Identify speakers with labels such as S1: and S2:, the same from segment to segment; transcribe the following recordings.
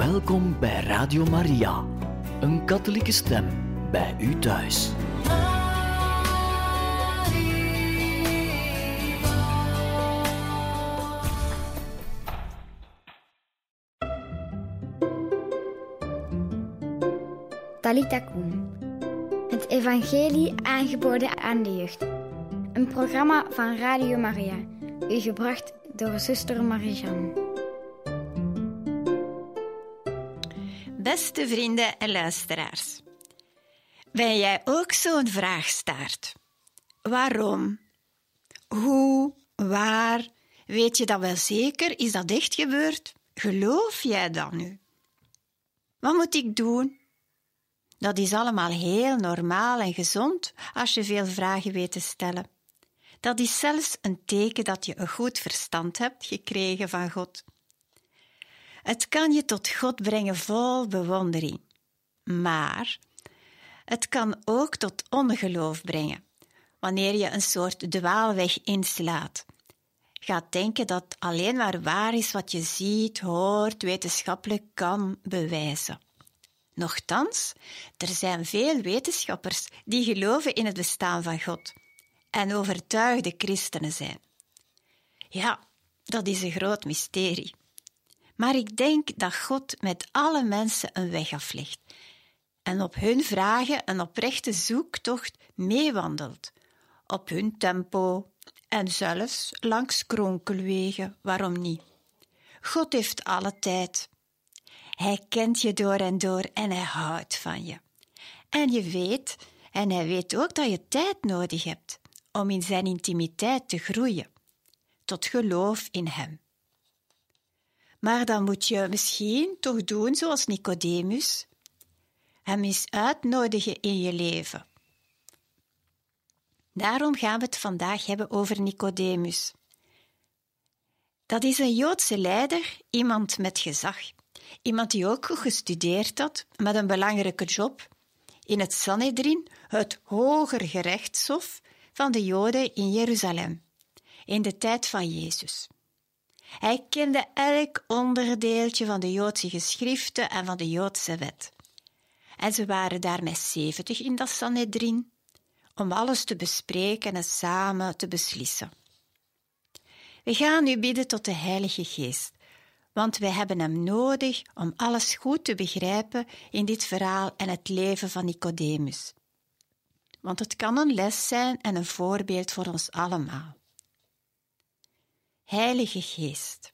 S1: Welkom bij Radio Maria, een katholieke stem bij u thuis.
S2: Talita Kum. Het evangelie aangeboden aan de jeugd. Een programma van Radio Maria, u gebracht door zuster Marie-Jeanne.
S3: Beste vrienden en luisteraars, ben jij ook zo'n vraagstaart? Waarom? Hoe? Waar? Weet je dat wel zeker? Is dat echt gebeurd? Geloof jij dat nu? Wat moet ik doen? Dat is allemaal heel normaal en gezond als je veel vragen weet te stellen. Dat is zelfs een teken dat je een goed verstand hebt gekregen van God. Het kan je tot God brengen vol bewondering. Maar het kan ook tot ongeloof brengen, wanneer je een soort dwaalweg inslaat. Gaat denken dat alleen maar waar is wat je ziet, hoort, wetenschappelijk kan bewijzen. Nochtans, er zijn veel wetenschappers die geloven in het bestaan van God en overtuigde christenen zijn. Ja, dat is een groot mysterie. Maar ik denk dat God met alle mensen een weg aflegt en op hun vragen een oprechte zoektocht meewandelt, op hun tempo en zelfs langs kronkelwegen, waarom niet? God heeft alle tijd. Hij kent je door en door en hij houdt van je. En hij weet ook dat je tijd nodig hebt om in zijn intimiteit te groeien, tot geloof in hem. Maar dan moet je misschien toch doen zoals Nicodemus, hem eens uitnodigen in je leven. Daarom gaan we het vandaag hebben over Nicodemus. Dat is een Joodse leider, iemand met gezag. Iemand die ook goed gestudeerd had, met een belangrijke job in het Sanhedrin, het hoger gerechtshof van de Joden in Jeruzalem, in de tijd van Jezus. Hij kende elk onderdeeltje van de Joodse geschriften en van de Joodse wet. En ze waren daar met 70 in dat Sanhedrin, om alles te bespreken en samen te beslissen. We gaan nu bidden tot de Heilige Geest, want wij hebben hem nodig om alles goed te begrijpen in dit verhaal en het leven van Nicodemus. Want het kan een les zijn en een voorbeeld voor ons allemaal. Heilige Geest,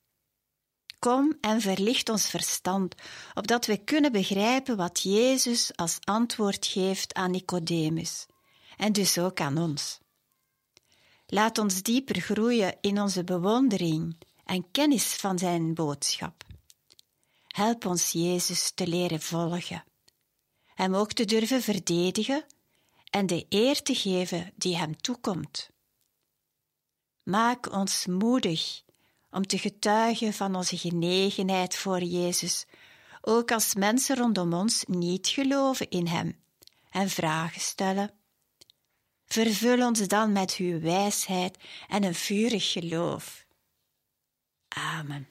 S3: kom en verlicht ons verstand, opdat we kunnen begrijpen wat Jezus als antwoord geeft aan Nicodemus, en dus ook aan ons. Laat ons dieper groeien in onze bewondering en kennis van zijn boodschap. Help ons Jezus te leren volgen, hem ook te durven verdedigen en de eer te geven die hem toekomt. Maak ons moedig om te getuigen van onze genegenheid voor Jezus, ook als mensen rondom ons niet geloven in hem en vragen stellen. Vervul ons dan met uw wijsheid en een vurig geloof. Amen.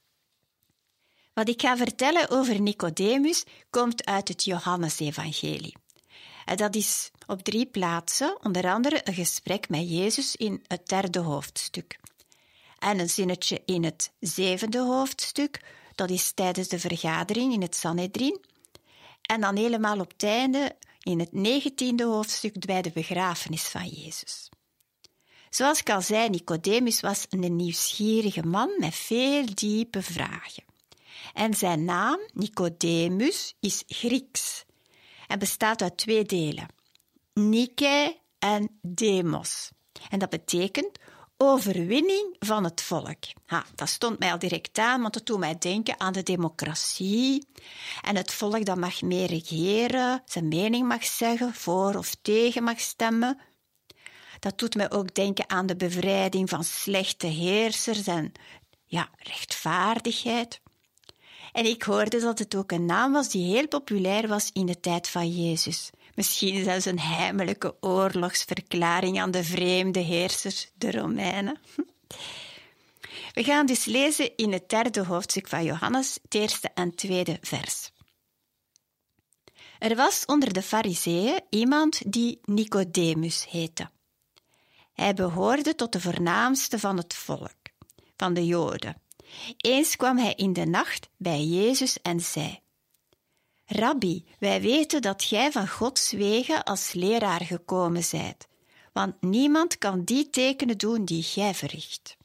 S3: Wat ik ga vertellen over Nicodemus komt uit het Johannesevangelie. En dat is op 3 plaatsen, onder andere een gesprek met Jezus in het 3e hoofdstuk. En een zinnetje in het 7e hoofdstuk, dat is tijdens de vergadering in het Sanhedrin. En dan helemaal op het einde, in het 19e hoofdstuk, bij de begrafenis van Jezus. Zoals ik al zei, Nicodemus was een nieuwsgierige man met veel diepe vragen. En zijn naam, Nicodemus, is Grieks en bestaat uit 2 delen, Nike en demos. En dat betekent overwinning van het volk. Dat stond mij al direct aan, want het doet mij denken aan de democratie. En het volk dat mag meer regeren, zijn mening mag zeggen, voor of tegen mag stemmen. Dat doet mij ook denken aan de bevrijding van slechte heersers en rechtvaardigheid. En ik hoorde dat het ook een naam was die heel populair was in de tijd van Jezus. Misschien zelfs een heimelijke oorlogsverklaring aan de vreemde heersers, de Romeinen. We gaan dus lezen in het 3e hoofdstuk van Johannes, het 1e en 2e vers. Er was onder de Farizeeën iemand die Nicodemus heette. Hij behoorde tot de voornaamste van het volk, van de Joden. Eens kwam hij in de nacht bij Jezus en zei: Rabbi, wij weten dat gij van Gods wegen als leraar gekomen zijt, want niemand kan die tekenen doen die gij verricht.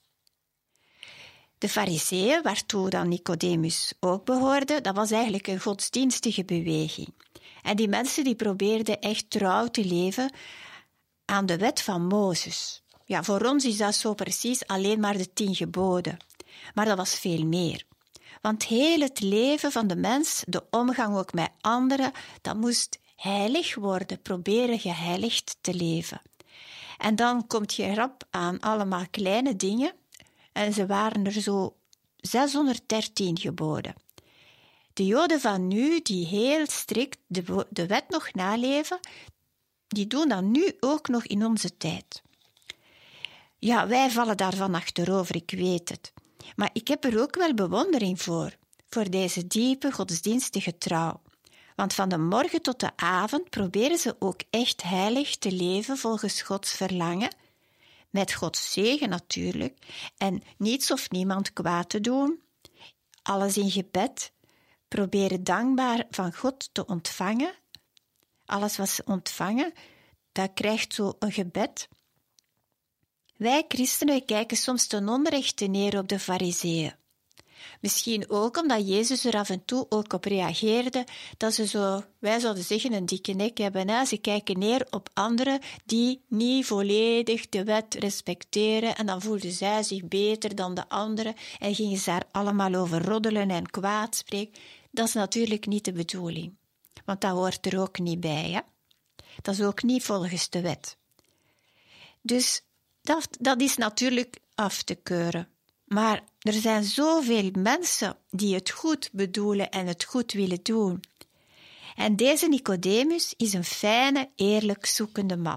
S3: De Farizeeën, waartoe dan Nicodemus ook behoorde, dat was eigenlijk een godsdienstige beweging. En die mensen die probeerden echt trouw te leven aan de wet van Mozes. Ja, voor ons is dat zo precies alleen maar de 10 geboden. Maar dat was veel meer. Want heel het leven van de mens, de omgang ook met anderen, dat moest heilig worden, proberen geheiligd te leven. En dan komt je rap aan allemaal kleine dingen. En ze waren er zo 613 geboden. De Joden van nu, die heel strikt de wet nog naleven, die doen dat nu ook nog in onze tijd. Ja, wij vallen daarvan achterover, ik weet het. Maar ik heb er ook wel bewondering voor deze diepe godsdienstige trouw. Want van de morgen tot de avond proberen ze ook echt heilig te leven volgens Gods verlangen, met Gods zegen natuurlijk, en niets of niemand kwaad te doen, alles in gebed, proberen dankbaar van God te ontvangen. Alles wat ze ontvangen, dat krijgt zo een gebed. Wij christenen kijken soms ten onrechte neer op de Farizeeën. Misschien ook omdat Jezus er af en toe ook op reageerde dat ze zo, wij zouden zeggen, een dikke nek hebben. Hè? Ze kijken neer op anderen die niet volledig de wet respecteren en dan voelden zij zich beter dan de anderen en gingen ze daar allemaal over roddelen en kwaad spreken. Dat is natuurlijk niet de bedoeling, want dat hoort er ook niet bij. Hè? Dat is ook niet volgens de wet. Dus dat is natuurlijk af te keuren. Maar er zijn zoveel mensen die het goed bedoelen en het goed willen doen. En deze Nicodemus is een fijne, eerlijk zoekende man.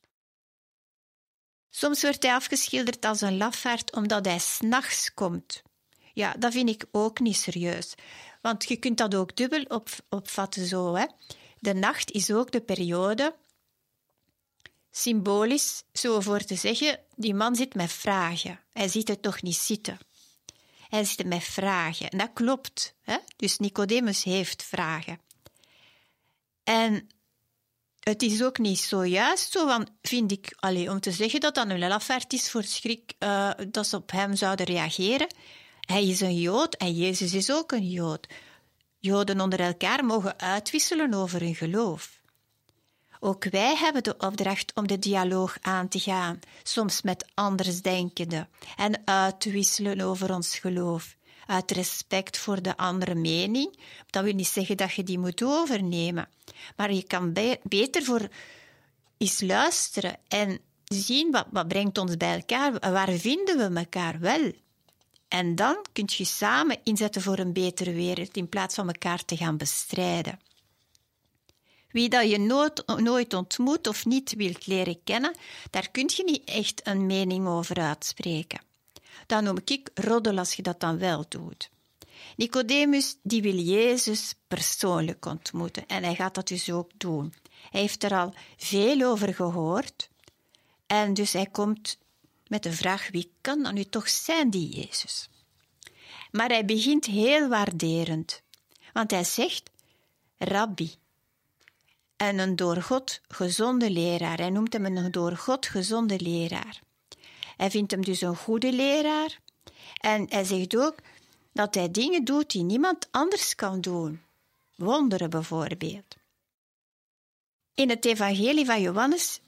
S3: Soms wordt hij afgeschilderd als een lafaard omdat hij 's nachts komt. Ja, dat vind ik ook niet serieus. Want je kunt dat ook dubbel opvatten zo. Hè. De nacht is ook de periode, symbolisch, zo voor te zeggen, die man zit met vragen. Hij ziet het toch niet zitten. Hij zit met vragen. En dat klopt. Hè? Dus Nicodemus heeft vragen. En het is ook niet zo juist zo, want vind ik, om te zeggen dat dat een lafaard is voor schrik dat ze op hem zouden reageren. Hij is een Jood en Jezus is ook een Jood. Joden onder elkaar mogen uitwisselen over hun geloof. Ook wij hebben de opdracht om de dialoog aan te gaan, soms met andersdenkenden, en uit te wisselen over ons geloof, uit respect voor de andere mening. Dat wil niet zeggen dat je die moet overnemen, maar je kan beter voor eens luisteren en zien wat brengt ons bij elkaar, waar vinden we elkaar wel. En dan kun je samen inzetten voor een betere wereld, in plaats van elkaar te gaan bestrijden. Wie dat je nooit ontmoet of niet wilt leren kennen, daar kun je niet echt een mening over uitspreken. Dat noem ik roddel als je dat dan wel doet. Nicodemus die wil Jezus persoonlijk ontmoeten en hij gaat dat dus ook doen. Hij heeft er al veel over gehoord en dus hij komt met de vraag: wie kan dan nu toch zijn, die Jezus? Maar hij begint heel waarderend, want hij zegt: Rabbi. En een door God gezonde leraar. Hij noemt hem een door God gezonde leraar. Hij vindt hem dus een goede leraar. En hij zegt ook dat hij dingen doet die niemand anders kan doen. Wonderen bijvoorbeeld. In het evangelie van Johannes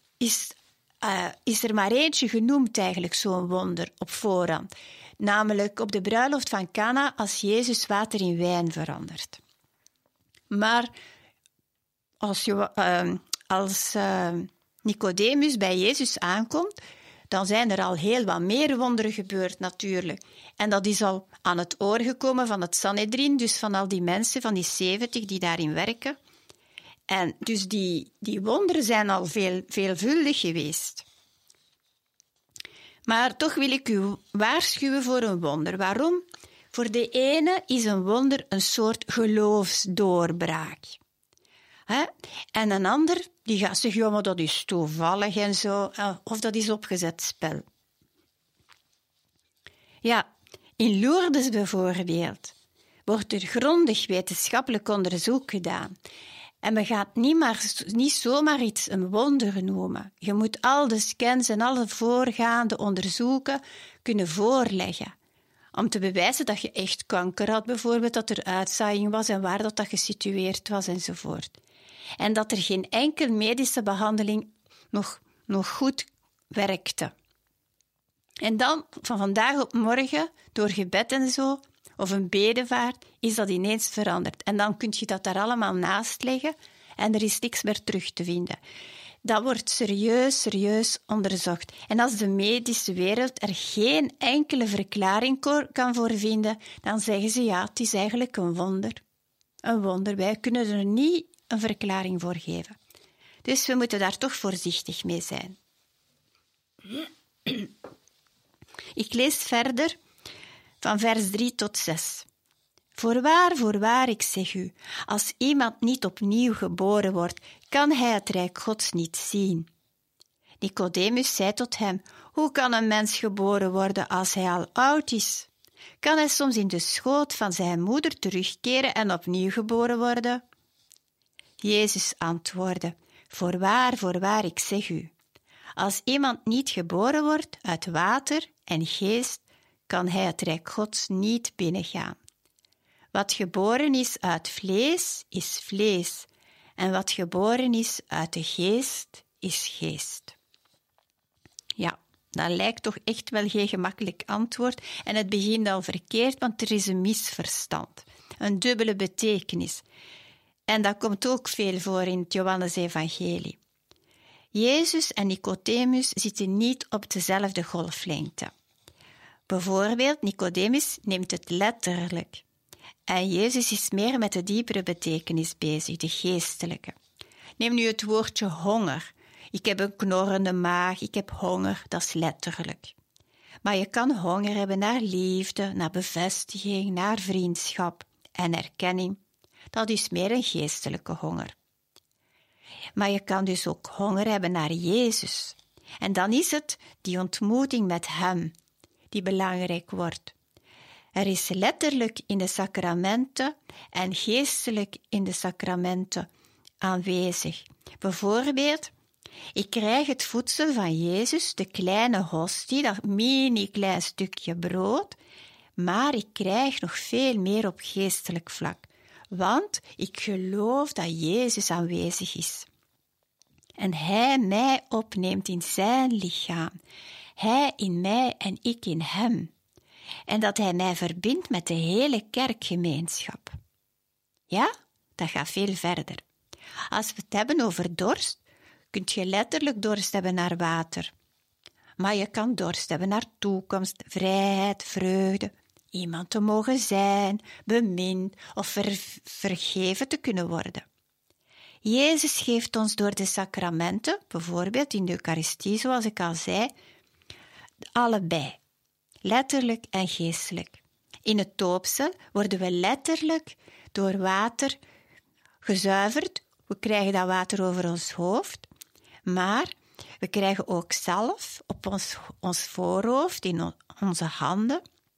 S3: is er maar eentje genoemd eigenlijk, zo'n wonder op voorhand. Namelijk op de bruiloft van Cana als Jezus water in wijn verandert. Maar als Nicodemus bij Jezus aankomt, dan zijn er al heel wat meer wonderen gebeurd natuurlijk. En dat is al aan het oor gekomen van het Sanhedrin, dus van al die mensen, van die 70 die daarin werken. En dus die wonderen zijn al veelvuldig geweest. Maar toch wil ik u waarschuwen voor een wonder. Waarom? Voor de ene is een wonder een soort geloofsdoorbraak. En een ander die gaat zeggen, ja, maar dat is toevallig en zo, of dat is opgezet spel. Ja, in Lourdes bijvoorbeeld wordt er grondig wetenschappelijk onderzoek gedaan. En we gaan niet zomaar iets een wonder noemen. Je moet al de scans en alle voorgaande onderzoeken kunnen voorleggen. Om te bewijzen dat je echt kanker had, bijvoorbeeld, dat er uitzaaiing was en waar dat gesitueerd was enzovoort. En dat er geen enkel medische behandeling nog goed werkte. En dan, van vandaag op morgen, door gebed en zo, of een bedevaart, is dat ineens veranderd. En dan kun je dat daar allemaal naast leggen en er is niks meer terug te vinden. Dat wordt serieus onderzocht. En als de medische wereld er geen enkele verklaring kan voor vinden, dan zeggen ze, ja, het is eigenlijk een wonder. Een wonder, wij kunnen er niet een verklaring voor geven. Dus we moeten daar toch voorzichtig mee zijn. Ik lees verder van vers 3 tot 6. Voorwaar, ik zeg u, als iemand niet opnieuw geboren wordt, kan hij het rijk Gods niet zien. Nicodemus zei tot hem, hoe kan een mens geboren worden als hij al oud is? Kan hij soms in de schoot van zijn moeder terugkeren en opnieuw geboren worden? Jezus antwoordde, voorwaar, ik zeg u, als iemand niet geboren wordt uit water en geest, kan hij het rijk Gods niet binnengaan. Wat geboren is uit vlees, is vlees, en wat geboren is uit de geest, is geest. Ja, dat lijkt toch echt wel geen gemakkelijk antwoord en het begint al verkeerd, want er is een misverstand, een dubbele betekenis. En dat komt ook veel voor in het Johannes-evangelie. Jezus en Nicodemus zitten niet op dezelfde golflengte. Bijvoorbeeld, Nicodemus neemt het letterlijk. En Jezus is meer met de diepere betekenis bezig, de geestelijke. Neem nu het woordje honger. Ik heb een knorrende maag, ik heb honger, dat is letterlijk. Maar je kan honger hebben naar liefde, naar bevestiging, naar vriendschap en erkenning. Dat is meer een geestelijke honger. Maar je kan dus ook honger hebben naar Jezus. En dan is het die ontmoeting met Hem die belangrijk wordt. Er is letterlijk in de sacramenten en geestelijk in de sacramenten aanwezig. Bijvoorbeeld, ik krijg het voedsel van Jezus, de kleine hostie, dat mini-klein stukje brood, maar ik krijg nog veel meer op geestelijk vlak. Want ik geloof dat Jezus aanwezig is. En Hij mij opneemt in zijn lichaam. Hij in mij en ik in Hem. En dat Hij mij verbindt met de hele kerkgemeenschap. Ja, dat gaat veel verder. Als we het hebben over dorst, kun je letterlijk dorst hebben naar water. Maar je kan dorst hebben naar toekomst, vrijheid, vreugde, iemand te mogen zijn, bemind of vergeven te kunnen worden. Jezus geeft ons door de sacramenten, bijvoorbeeld in de Eucharistie, zoals ik al zei, allebei, letterlijk en geestelijk. In het doopsel worden we letterlijk door water gezuiverd. We krijgen dat water over ons hoofd, maar we krijgen ook zalf op ons voorhoofd, in onze handen.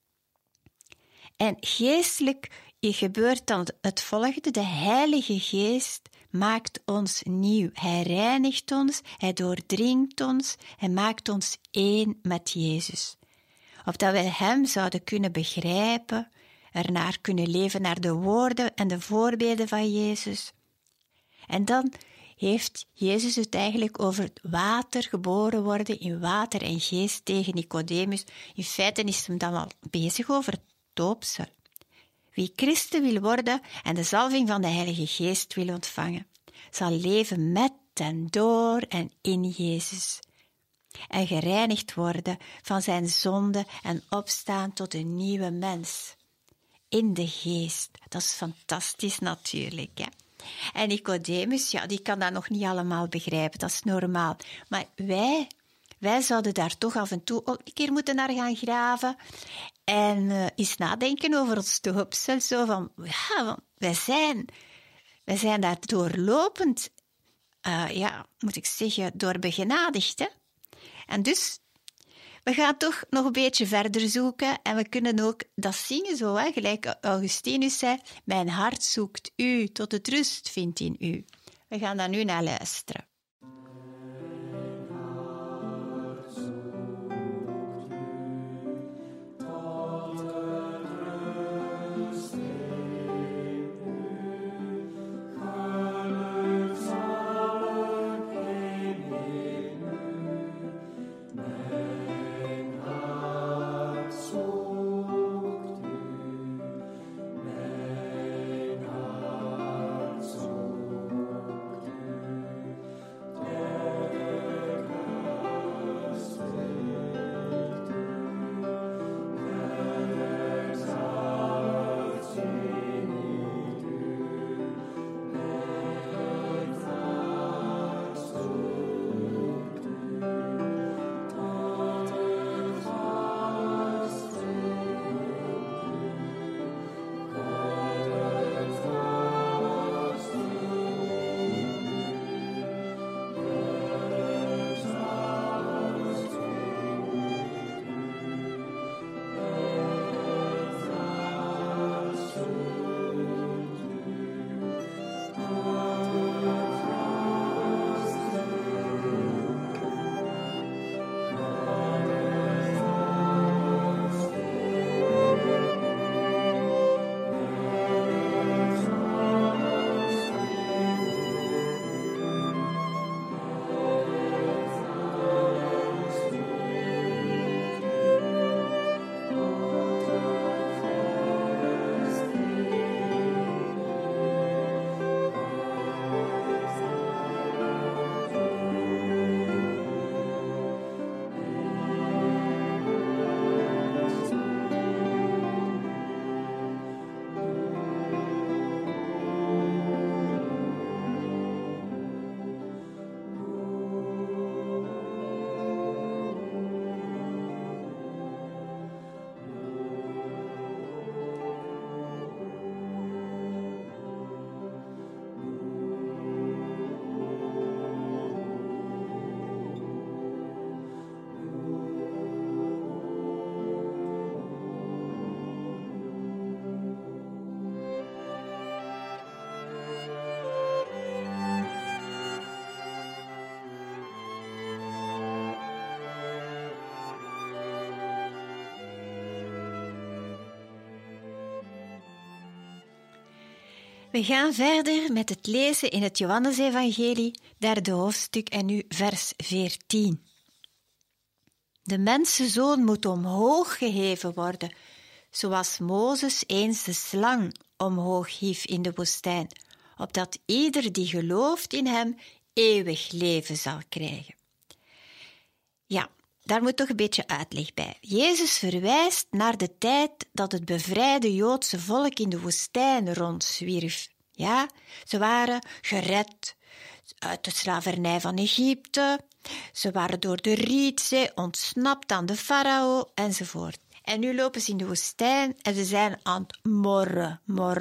S3: En geestelijk gebeurt dan het volgende. De Heilige Geest maakt ons nieuw. Hij reinigt ons, hij doordringt ons, hij maakt ons één met Jezus. Opdat wij Hem zouden kunnen begrijpen, ernaar kunnen leven naar de woorden en de voorbeelden van Jezus. En dan heeft Jezus het eigenlijk over water geboren worden in water en geest tegen Nicodemus. In feite is hem dan al bezig over het doopsel. Wie christen wil worden en de zalving van de Heilige Geest wil ontvangen, zal leven met en door en in Jezus. En gereinigd worden van zijn zonde en opstaan tot een nieuwe mens. In de geest. Dat is fantastisch natuurlijk, hè? En Nicodemus, ja, die kan dat nog niet allemaal begrijpen, dat is normaal. Maar wij wij zouden daar toch af en toe ook een keer moeten naar gaan graven en eens nadenken over ons doopsel. Zo van, ja, wij zijn daar doorlopend, moet ik zeggen, door begenadigd. Hè? En dus, we gaan toch nog een beetje verder zoeken en we kunnen ook dat zingen zo, hè? Gelijk Augustinus zei, mijn hart zoekt u, tot het rust vindt in u. We gaan daar nu naar luisteren. We gaan verder met het lezen in het Johannesevangelie, derde hoofdstuk en nu vers 14. De mensenzoon moet omhoog geheven worden, zoals Mozes eens de slang omhoog hief in de woestijn, opdat ieder die gelooft in hem eeuwig leven zal krijgen. Ja, daar moet toch een beetje uitleg bij. Jezus verwijst naar de tijd dat het bevrijde Joodse volk in de woestijn rondzwierf. Ja, ze waren gered uit de slavernij van Egypte, ze waren door de Rietzee ontsnapt aan de farao enzovoort. En nu lopen ze in de woestijn en ze zijn aan het morren,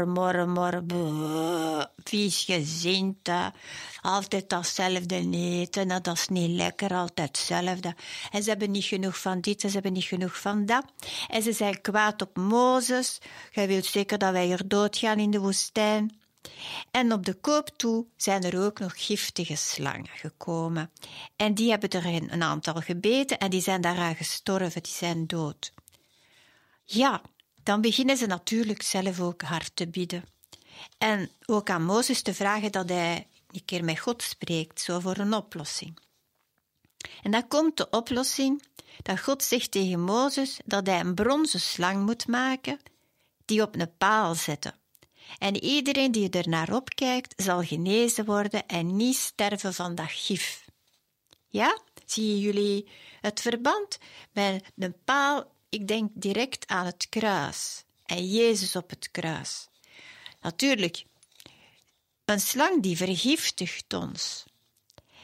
S3: viesgezind, altijd datzelfde eten, dat is niet lekker, altijd hetzelfde. En ze hebben niet genoeg van dit, en ze hebben niet genoeg van dat. En ze zijn kwaad op Mozes, jij wilt zeker dat wij hier doodgaan in de woestijn. En op de koop toe zijn er ook nog giftige slangen gekomen. En die hebben er een aantal gebeten en die zijn daaraan gestorven, die zijn dood. Ja, dan beginnen ze natuurlijk zelf ook hard te bidden. En ook aan Mozes te vragen dat hij een keer met God spreekt, zo voor een oplossing. En dan komt de oplossing dat God zegt tegen Mozes dat hij een bronzen slang moet maken, die op een paal zetten. En iedereen die er naar opkijkt, zal genezen worden en niet sterven van dat gif. Ja, zien jullie het verband met een paal? Ik denk direct aan het kruis en Jezus op het kruis. Natuurlijk, een slang die vergiftigt ons.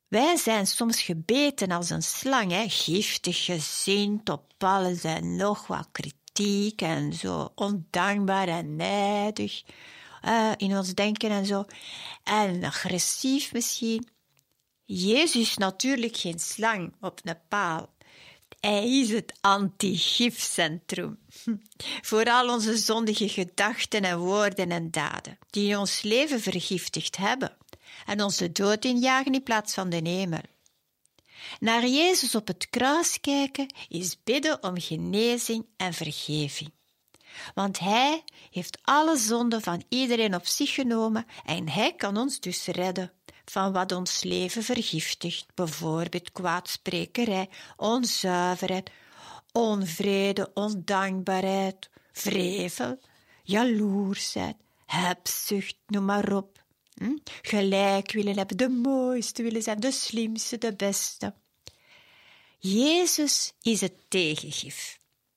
S3: Wij zijn soms gebeten als een slang, hè? Giftig gezind op alles en nog wat kritiek en zo ondankbaar en nijdig in ons denken en zo. En agressief misschien. Jezus is natuurlijk geen slang op een paal. Hij is het anti-gifcentrum. Voor al onze zondige gedachten en woorden en daden, die ons leven vergiftigd hebben en ons de dood injagen in plaats van de hemel. Naar Jezus op het kruis kijken is bidden om genezing en vergeving. Want Hij heeft alle zonden van iedereen op zich genomen en Hij kan ons dus redden van wat ons leven vergiftigt, bijvoorbeeld kwaadsprekerij, onzuiverheid, onvrede, ondankbaarheid, wrevel, jaloersheid, hebzucht, noem maar op. Gelijk willen hebben, de mooiste willen zijn, de slimste, de beste. Jezus is het tegengif.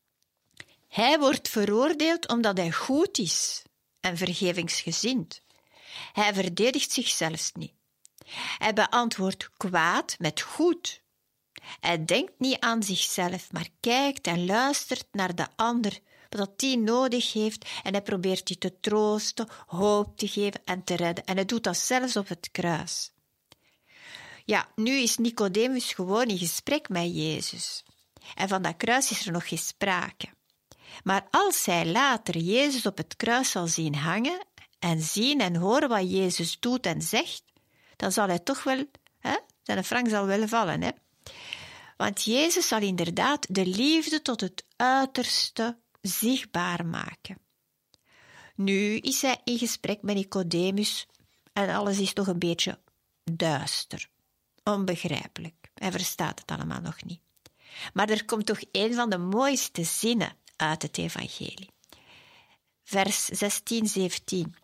S3: Hij wordt veroordeeld omdat hij goed is en vergevingsgezind. Hij verdedigt zichzelf niet. Hij beantwoordt kwaad met goed. Hij denkt niet aan zichzelf, maar kijkt en luistert naar de ander, wat die nodig heeft, en hij probeert die te troosten, hoop te geven en te redden. En hij doet dat zelfs op het kruis. Ja, nu is Nicodemus gewoon in gesprek met Jezus. En van dat kruis is er nog geen sprake. Maar als hij later Jezus op het kruis zal zien hangen en zien en horen wat Jezus doet en zegt, dan zal hij toch wel, zijn frank zal wel vallen. Hè? Want Jezus zal inderdaad de liefde tot het uiterste zichtbaar maken. Nu is hij in gesprek met Nicodemus en alles is toch een beetje duister, onbegrijpelijk. Hij verstaat het allemaal nog niet. Maar er komt toch een van de mooiste zinnen uit het evangelie. Vers 16, 17.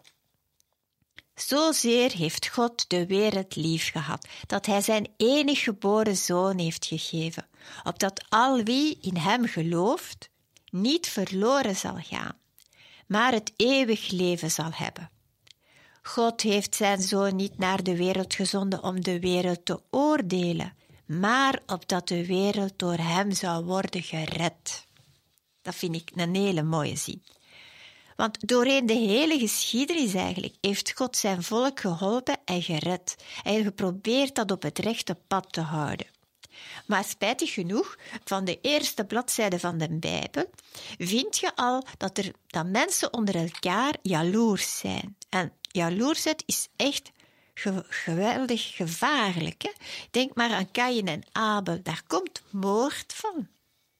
S3: Zozeer heeft God de wereld lief gehad, dat hij zijn enige geboren zoon heeft gegeven, opdat al wie in hem gelooft, niet verloren zal gaan, maar het eeuwig leven zal hebben. God heeft zijn zoon niet naar de wereld gezonden om de wereld te oordelen, maar opdat de wereld door hem zou worden gered. Dat vind ik een hele mooie zin. Want doorheen de hele geschiedenis eigenlijk heeft God zijn volk geholpen en gered. Hij heeft geprobeerd dat op het rechte pad te houden. Maar spijtig genoeg, van de eerste bladzijde van de Bijbel vind je al dat mensen onder elkaar jaloers zijn. En jaloersheid is echt geweldig gevaarlijk. Hè? Denk maar aan Kaïn en Abel, daar komt moord van.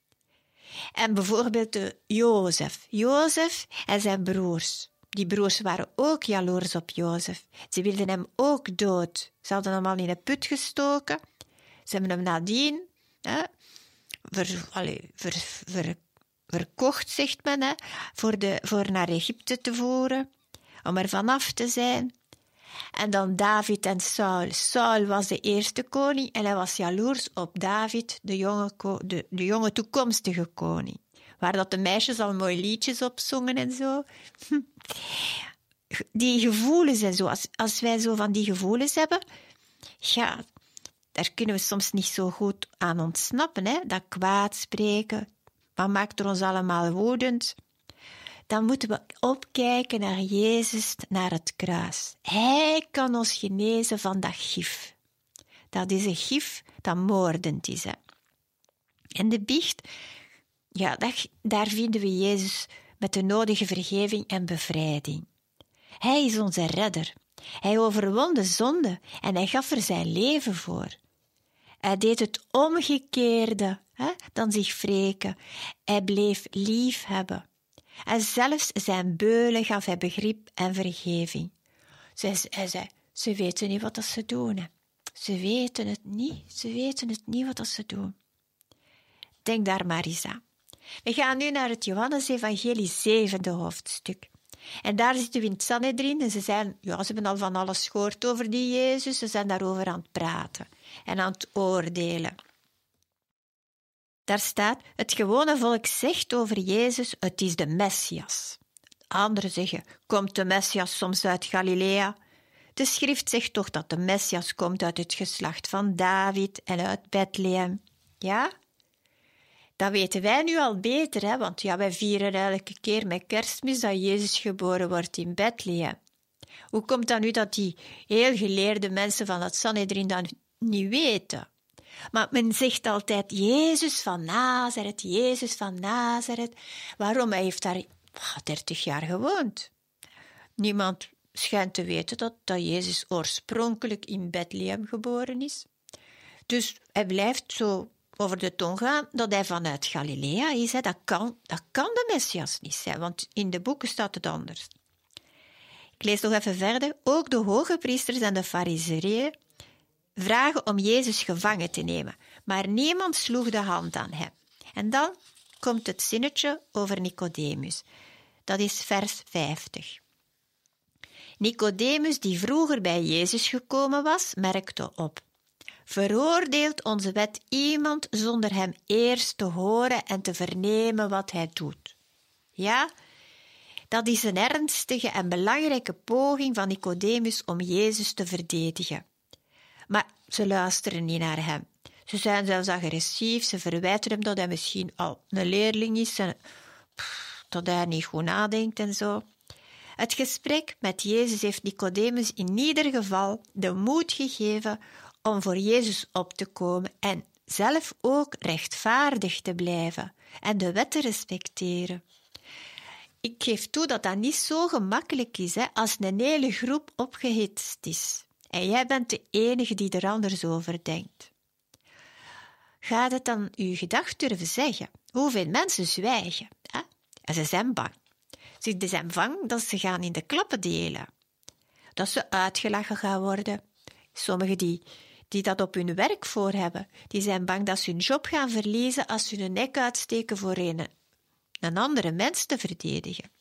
S3: En bijvoorbeeld Jozef en zijn broers. Die broers waren ook jaloers op Jozef. Ze wilden hem ook dood. Ze hadden hem al in een put gestoken. Ze hebben hem nadien verkocht, zegt men, voor naar Egypte te voeren, om er vanaf te zijn. En dan David en Saul. Saul was de eerste koning en hij was jaloers op David, de jonge toekomstige koning. Waar dat de meisjes al mooie liedjes op zongen en zo. Die gevoelens en zo, als wij zo van die gevoelens hebben, ja, daar kunnen we soms niet zo goed aan ontsnappen. Hè? Dat kwaadspreken, wat maakt er ons allemaal woedend? Dan moeten we opkijken naar Jezus, naar het kruis. Hij kan ons genezen van dat gif. Dat is een gif dat moordend is. Hè? En de biecht, ja, daar vinden we Jezus met de nodige vergeving en bevrijding. Hij is onze redder. Hij overwon de zonde en hij gaf er zijn leven voor. Hij deed het omgekeerde dan zich wreken. Hij bleef lief hebben. En zelfs zijn beulen gaf hij begrip en vergeving. Hij zei, ze weten niet wat ze doen. Hè. Ze weten het niet wat ze doen. Denk daar maar eens aan. We gaan nu naar het Johannes-evangelie 7e hoofdstuk. En daar zitten we in het Sanhedrin en ze hebben al van alles gehoord over die Jezus. Ze zijn daarover aan het praten en aan het oordelen. Daar staat, het gewone volk zegt over Jezus, het is de Messias. Anderen zeggen, komt de Messias soms uit Galilea? De schrift zegt toch dat de Messias komt uit het geslacht van David en uit Bethlehem. Ja? Dat weten wij nu al beter, hè? Want ja, wij vieren elke keer met Kerstmis dat Jezus geboren wordt in Bethlehem. Hoe komt dat nu dat die heel geleerde mensen van het Sanhedrin dat niet weten? Maar men zegt altijd Jezus van Nazareth, Jezus van Nazareth. Waarom? Hij heeft daar 30 jaar gewoond. Niemand schijnt te weten dat Jezus oorspronkelijk in Bethlehem geboren is. Dus hij blijft zo over de tong gaan dat hij vanuit Galilea is. Hè. Dat kan de Messias niet zijn, want in de boeken staat het anders. Ik lees nog even verder. Ook de hoge priesters en de farizeeën vragen om Jezus gevangen te nemen, maar niemand sloeg de hand aan hem. En dan komt het zinnetje over Nicodemus. Dat is vers 50. Nicodemus, die vroeger bij Jezus gekomen was, merkte op: veroordeelt onze wet iemand zonder hem eerst te horen en te vernemen wat hij doet? Ja, dat is een ernstige en belangrijke poging van Nicodemus om Jezus te verdedigen. Maar ze luisteren niet naar hem. Ze zijn zelfs agressief, ze verwijten hem dat hij misschien al een leerling is en dat hij niet goed nadenkt en zo. Het gesprek met Jezus heeft Nicodemus in ieder geval de moed gegeven om voor Jezus op te komen en zelf ook rechtvaardig te blijven en de wet te respecteren. Ik geef toe dat dat niet zo gemakkelijk is, hè, als een hele groep opgehitst is. En jij bent de enige die er anders over denkt. Gaat het dan uw gedacht durven zeggen? Hoeveel mensen zwijgen? Hè? En ze zijn bang. Ze zijn bang dat ze gaan in de klappen delen. Dat ze uitgelachen gaan worden. Sommigen die dat op hun werk voor hebben, die zijn bang dat ze hun job gaan verliezen als ze hun nek uitsteken voor een andere mens te verdedigen.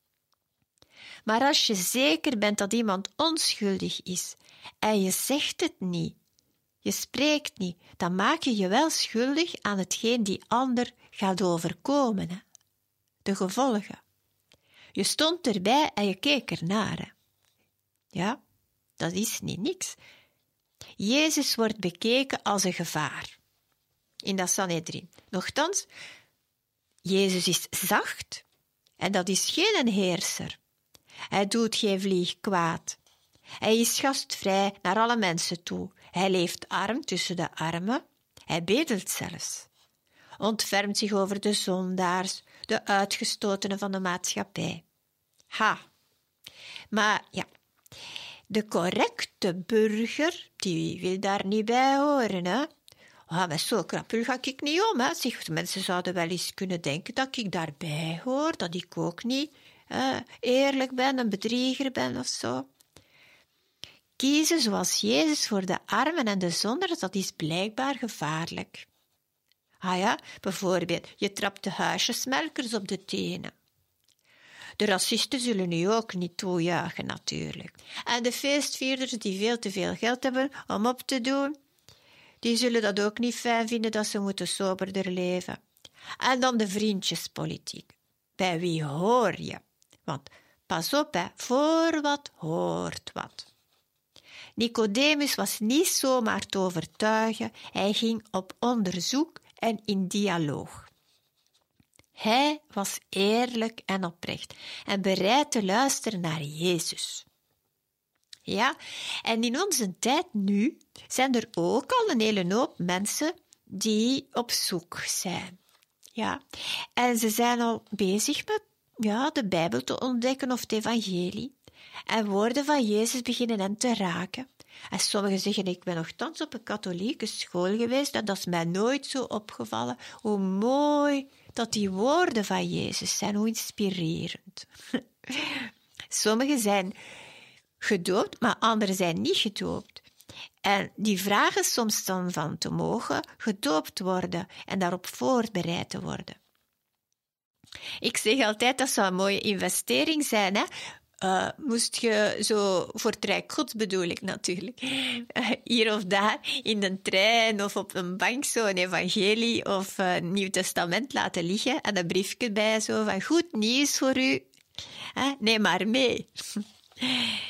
S3: Maar als je zeker bent dat iemand onschuldig is en je zegt het niet, je spreekt niet, dan maak je je wel schuldig aan hetgeen die ander gaat overkomen. Hè? De gevolgen. Je stond erbij en je keek ernaar. Hè? Ja, dat is niet niks. Jezus wordt bekeken als een gevaar. In dat Sanhedrin. Nochtans, Jezus is zacht en dat is geen heerser. Hij doet geen vlieg kwaad. Hij is gastvrij naar alle mensen toe. Hij leeft arm tussen de armen. Hij bedelt zelfs. Ontfermt zich over de zondaars, de uitgestotenen van de maatschappij. Ha! Maar ja, de correcte burger, die wil daar niet bij horen, hè? Met zo'n krapul ga ik niet om. Hè. Zeg, mensen zouden wel eens kunnen denken dat ik daarbij hoor, dat ik ook niet eerlijk ben, een bedrieger ben of zo. Kiezen zoals Jezus voor de armen en de zondaars, dat is blijkbaar gevaarlijk. Ah ja, bijvoorbeeld, je trapt de huisjesmelkers op de tenen. De racisten zullen nu ook niet toejuichen, natuurlijk. En de feestvierders die veel te veel geld hebben om op te doen, die zullen dat ook niet fijn vinden dat ze moeten soberder leven. En dan de vriendjespolitiek. Bij wie hoor je? Want pas op, hè, voor wat hoort wat. Nicodemus was niet zomaar te overtuigen, hij ging op onderzoek en in dialoog. Hij was eerlijk en oprecht en bereid te luisteren naar Jezus. Ja, en in onze tijd nu zijn er ook al een hele hoop mensen die op zoek zijn. Ja, en ze zijn al bezig met de Bijbel te ontdekken of het evangelie. En woorden van Jezus beginnen hen te raken. En sommigen zeggen, ik ben nogthans op een katholieke school geweest en dat is mij nooit zo opgevallen. Hoe mooi dat die woorden van Jezus zijn, hoe inspirerend. Sommigen zijn gedoopt, maar anderen zijn niet gedoopt. En die vragen soms dan van te mogen gedoopt worden en daarop voorbereid te worden. Ik zeg altijd, dat zou een mooie investering zijn, hè? Moest je zo voor het Rijk Gods bedoel ik natuurlijk, hier of daar in de trein of op een bank zo een evangelie of een Nieuw Testament laten liggen en een briefje bij zo van goed nieuws voor u, neem maar mee.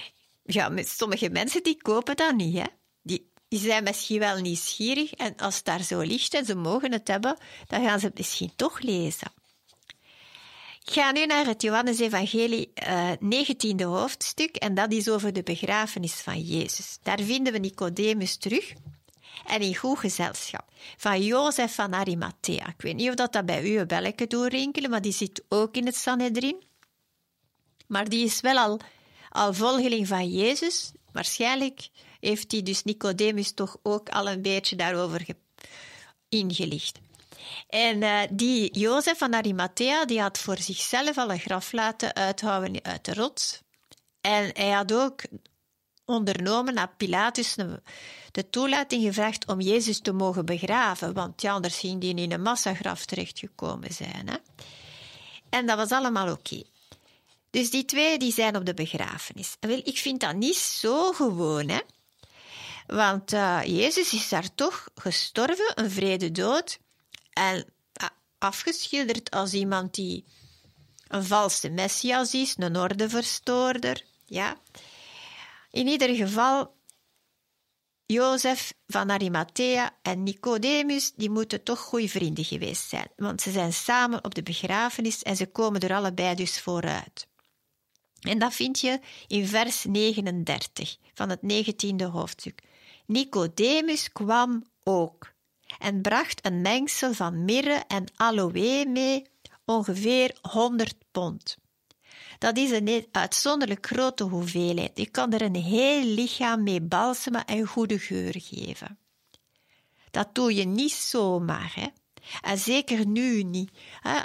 S3: ja, met sommige mensen die kopen dat niet, hè. Die zijn misschien wel nieuwsgierig en als het daar zo ligt en ze mogen het hebben, dan gaan ze het misschien toch lezen. Ik ga nu naar het Johannes-evangelie, 19e hoofdstuk, en dat is over de begrafenis van Jezus. Daar vinden we Nicodemus terug en in goed gezelschap van Jozef van Arimathea. Ik weet niet of dat bij u een belletje doorrinkelen, maar die zit ook in het Sanhedrin. Maar die is wel al volgeling van Jezus. Waarschijnlijk heeft hij dus Nicodemus toch ook al een beetje daarover ingelicht. En die Jozef van Arimathea, die had voor zichzelf al een graf laten uithouwen uit de rots. En hij had ook ondernomen aan Pilatus de toelating gevraagd om Jezus te mogen begraven, want ja, anders ging die in een massagraf terechtgekomen zijn. Hè? En dat was allemaal oké. Dus die twee die zijn op de begrafenis. En wel, ik vind dat niet zo gewoon, hè? Want Jezus is daar toch gestorven, een wrede dood, en afgeschilderd als iemand die een valse messias is, een ordeverstoorder. Ja. In ieder geval, Jozef van Arimathea en Nicodemus, die moeten toch goede vrienden geweest zijn, want ze zijn samen op de begrafenis en ze komen er allebei dus vooruit. En dat vind je in vers 39 van het 19e hoofdstuk. Nicodemus kwam ook en bracht een mengsel van mirre en aloë mee, ongeveer 100 pond. Dat is een uitzonderlijk grote hoeveelheid. Je kan er een heel lichaam mee balsemen en goede geur geven. Dat doe je niet zomaar, hè. En zeker nu niet. Hè.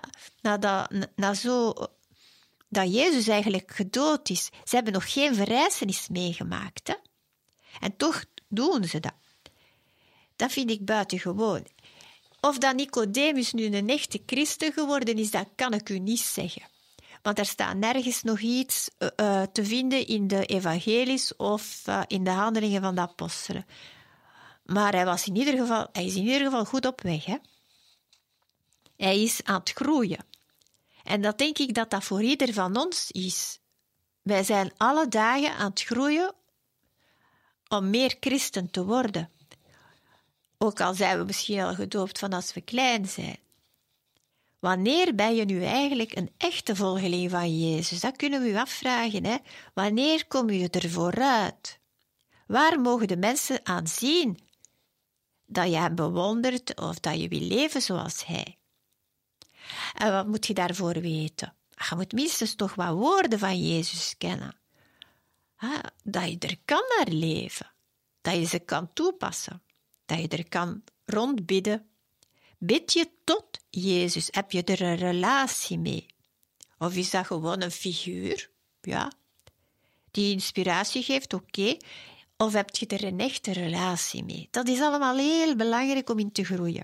S3: Dat Jezus eigenlijk gedood is. Ze hebben nog geen verrijzenis meegemaakt, hè. En toch doen ze dat. Dat vind ik buitengewoon. Of dat Nicodemus nu een echte christen geworden is, dat kan ik u niet zeggen. Want er staat nergens nog iets te vinden in de evangelies of in de handelingen van de apostelen. Maar hij is in ieder geval goed op weg. Hè? Hij is aan het groeien. En dat denk ik dat voor ieder van ons is. Wij zijn alle dagen aan het groeien om meer christen te worden. Ook al zijn we misschien al gedoopt van als we klein zijn. Wanneer ben je nu eigenlijk een echte volgeling van Jezus? Dat kunnen we u afvragen. Hè? Wanneer kom je er vooruit? Waar mogen de mensen aan zien dat je hem bewondert of dat je wil leven zoals hij? En wat moet je daarvoor weten? Je moet minstens toch wat woorden van Jezus kennen. Dat je er kan naar leven. Dat je ze kan toepassen. Dat je er kan rondbidden. Bid je tot Jezus? Heb je er een relatie mee? Of is dat gewoon een figuur? Ja. Die inspiratie geeft, oké. Of heb je er een echte relatie mee? Dat is allemaal heel belangrijk om in te groeien.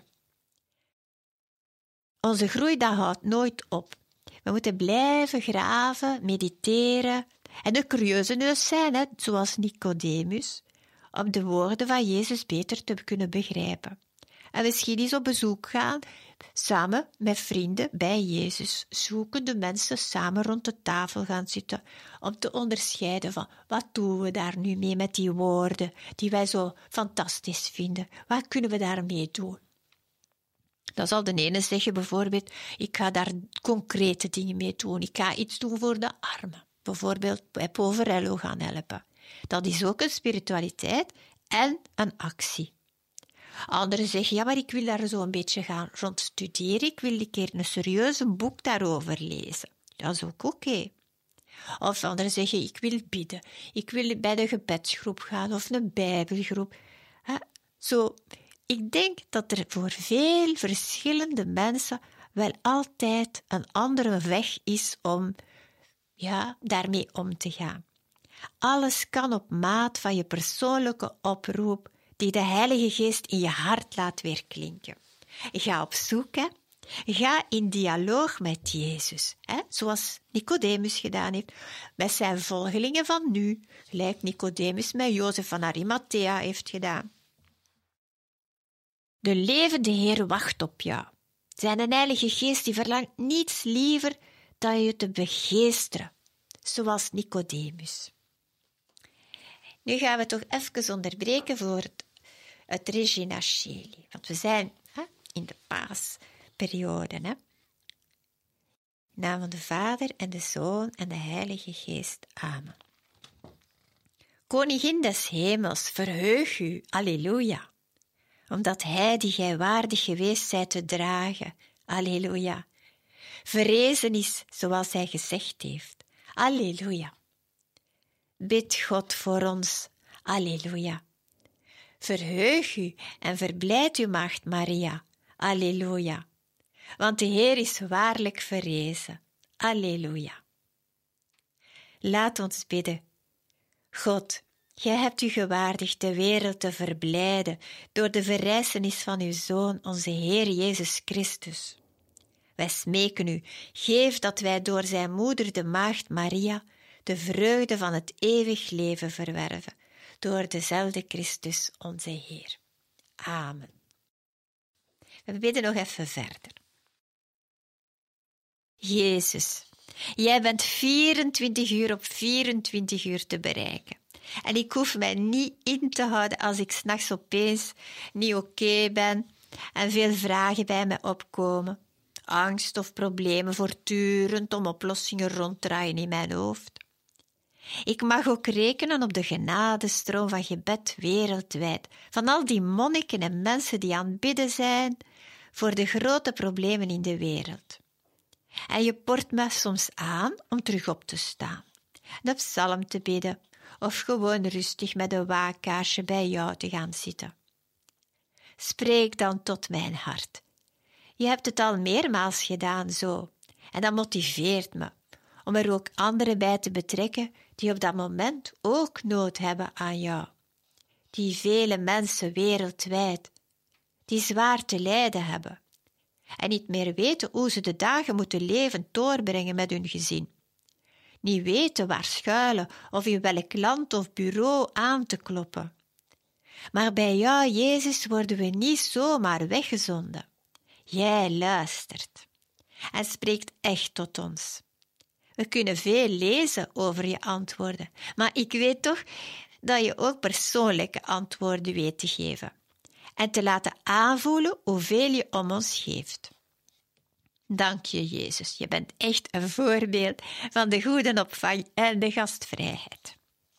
S3: Onze groei, dat houdt nooit op. We moeten blijven graven, mediteren en een curieuze neus zijn, hè, zoals Nicodemus, om de woorden van Jezus beter te kunnen begrijpen. En misschien eens op bezoek gaan, samen met vrienden bij Jezus, zoekende mensen samen rond de tafel gaan zitten, om te onderscheiden van wat doen we daar nu mee met die woorden die wij zo fantastisch vinden. Wat kunnen we daarmee doen? Dan zal de ene zeggen bijvoorbeeld, ik ga daar concrete dingen mee doen. Ik ga iets doen voor de armen. Bijvoorbeeld bij Poverello gaan helpen. Dat is ook een spiritualiteit en een actie. Anderen zeggen, ja, maar ik wil daar zo een beetje gaan rond studeren. Ik wil een keer een serieuze boek daarover lezen. Dat is ook oké. Of anderen zeggen, ik wil bidden. Ik wil bij de gebedsgroep gaan of een bijbelgroep. Zo, ik denk dat er voor veel verschillende mensen wel altijd een andere weg is om daarmee om te gaan. Alles kan op maat van je persoonlijke oproep die de Heilige Geest in je hart laat weerklinken. Ga op zoek, hè. Ga in dialoog met Jezus, hè? Zoals Nicodemus gedaan heeft met zijn volgelingen van nu, gelijk Nicodemus met Jozef van Arimathea heeft gedaan. De levende Heer wacht op jou. Zijn Heilige Geest die verlangt niets liever dan je te begeesteren, zoals Nicodemus. Nu gaan we toch even onderbreken voor het Regina Coeli. Want we zijn in de paasperiode. In naam van de Vader en de Zoon en de Heilige Geest. Amen. Koningin des hemels, verheug u, alleluia. Omdat hij die gij waardig geweest zijt te dragen, alleluia, verrezen is zoals hij gezegd heeft, alleluia. Bid God voor ons, alleluia. Verheug u en verblijd u, maagd Maria, alleluia. Want de Heer is waarlijk verrezen, alleluia. Laat ons bidden. God, gij hebt u gewaardigd de wereld te verblijden door de verrijzenis van uw Zoon, onze Heer Jezus Christus. Wij smeken u, geef dat wij door zijn moeder, de maagd Maria, de vreugde van het eeuwig leven verwerven, door dezelfde Christus, onze Heer. Amen. We bidden nog even verder. Jezus, jij bent 24 uur op 24 uur te bereiken. En ik hoef mij niet in te houden als ik 's nachts opeens niet oké ben en veel vragen bij mij opkomen. Angst of problemen voortdurend om oplossingen ronddraaien in mijn hoofd. Ik mag ook rekenen op de genadestroom van gebed wereldwijd, van al die monniken en mensen die aan het bidden zijn voor de grote problemen in de wereld. En je port me soms aan om terug op te staan, de psalm te bidden of gewoon rustig met een waakkaarsje bij jou te gaan zitten. Spreek dan tot mijn hart. Je hebt het al meermaals gedaan zo, en dat motiveert me om er ook anderen bij te betrekken die op dat moment ook nood hebben aan jou. Die vele mensen wereldwijd, die zwaar te lijden hebben en niet meer weten hoe ze de dagen moeten leven doorbrengen met hun gezin. Niet weten waar schuilen of in welk land of bureau aan te kloppen. Maar bij jou, Jezus, worden we niet zomaar weggezonden. Jij luistert en spreekt echt tot ons. We kunnen veel lezen over je antwoorden, maar ik weet toch dat je ook persoonlijke antwoorden weet te geven en te laten aanvoelen hoeveel je om ons geeft. Dank je, Jezus. Je bent echt een voorbeeld van de goede opvang en de gastvrijheid.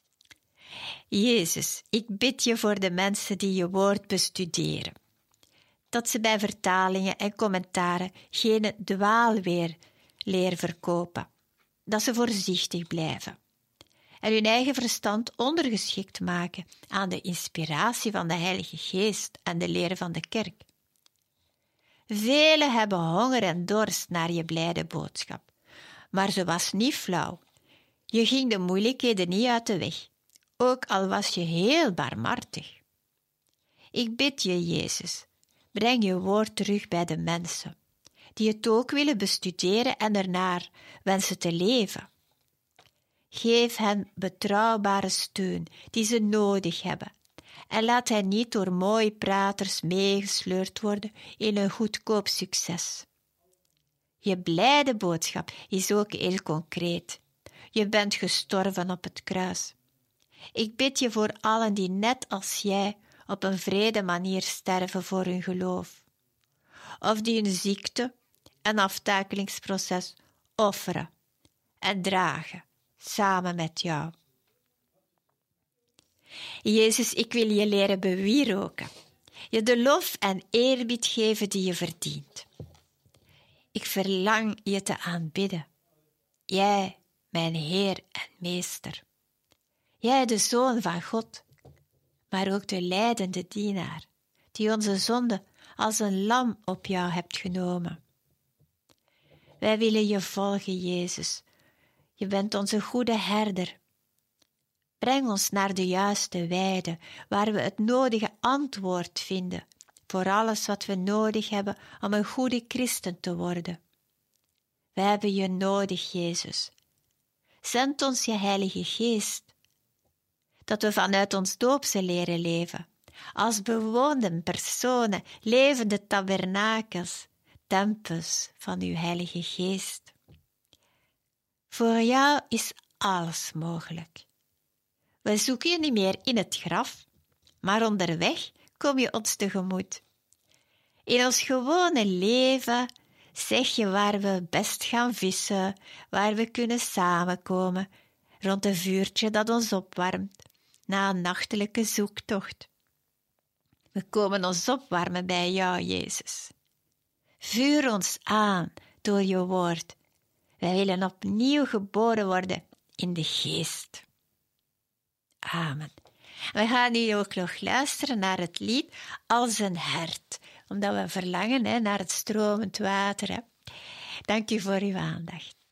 S3: Jezus, ik bid je voor de mensen die je woord bestuderen, dat ze bij vertalingen en commentaren geen dwaalleer verkopen, dat ze voorzichtig blijven en hun eigen verstand ondergeschikt maken aan de inspiratie van de Heilige Geest en de leer van de kerk. Velen hebben honger en dorst naar je blijde boodschap, maar ze was niet flauw. Je ging de moeilijkheden niet uit de weg, ook al was je heel barmhartig. Ik bid je, Jezus, breng je woord terug bij de mensen, die het ook willen bestuderen en ernaar wensen te leven. Geef hen betrouwbare steun die ze nodig hebben en laat hen niet door mooie praters meegesleurd worden in een goedkoop succes. Je blijde boodschap is ook heel concreet. Je bent gestorven op het kruis. Ik bid je voor allen die net als jij op een vrede manier sterven voor hun geloof, of die een ziekte en aftakelingsproces offeren en dragen samen met jou. Jezus, ik wil je leren bewieroken, je de lof en eerbied geven die je verdient. Ik verlang je te aanbidden, jij, mijn Heer en Meester. Jij, de Zoon van God, maar ook de lijdende dienaar, die onze zonde als een lam op jou hebt genomen. Wij willen je volgen, Jezus. Je bent onze goede herder. Breng ons naar de juiste weide, waar we het nodige antwoord vinden voor alles wat we nodig hebben om een goede christen te worden. Wij hebben je nodig, Jezus. Zend ons je Heilige Geest, dat we vanuit ons doopse leren leven, als bewoonde personen, levende tabernakels, tempels van uw Heilige Geest. Voor jou is alles mogelijk. We zoeken je niet meer in het graf, maar onderweg kom je ons tegemoet. In ons gewone leven zeg je waar we best gaan vissen, waar we kunnen samenkomen, rond een vuurtje dat ons opwarmt, na een nachtelijke zoektocht. We komen ons opwarmen bij jou, Jezus. Vuur ons aan door je woord. Wij willen opnieuw geboren worden in de geest. Amen. We gaan nu ook nog luisteren naar het lied Als een hert, omdat we verlangen naar het stromend water. Dank u voor uw aandacht.